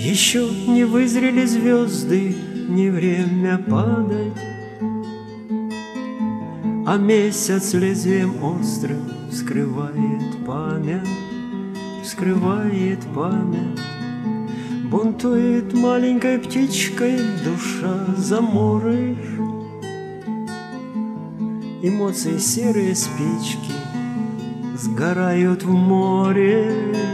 Еще не вызрели звезды, не время падать, а месяц лезвием острым вскрывает память, вскрывает память. Бунтует маленькой птичкой душа заморыш. Эмоции серые спички сгорают в море,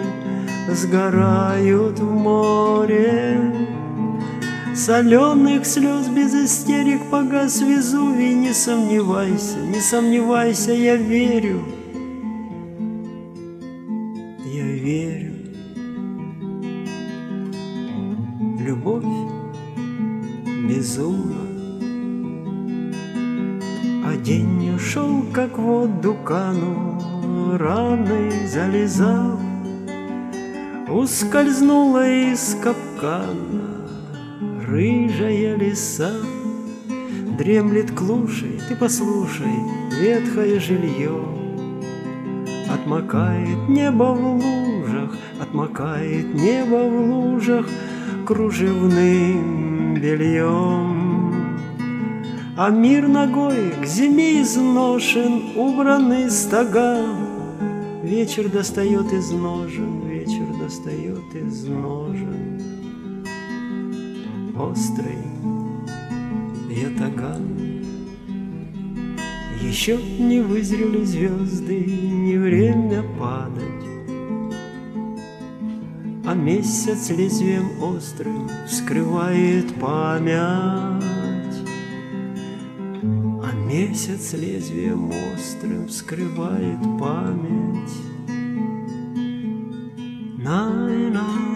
сгорают в море. Соленых слез без истерик погас Везувий. Не сомневайся, не сомневайся, я верю, я верю. Любовь безумна, а день ушел, как в воду канул, раны залезал, ускользнула из капкана рыжая лиса. Дремлет клушей, ты послушай, ветхое жилье. Отмокает небо в лужах, отмокает небо в лужах кружевным бельем. А мир ногой к зиме изношен, убраны стога. Вечер достает из ножен, вечер достает из ножен острый ятаган. Еще не вызрели звезды, не время падать, а месяц лезвием острым вскрывает память, а месяц лезвием острым вскрывает память. На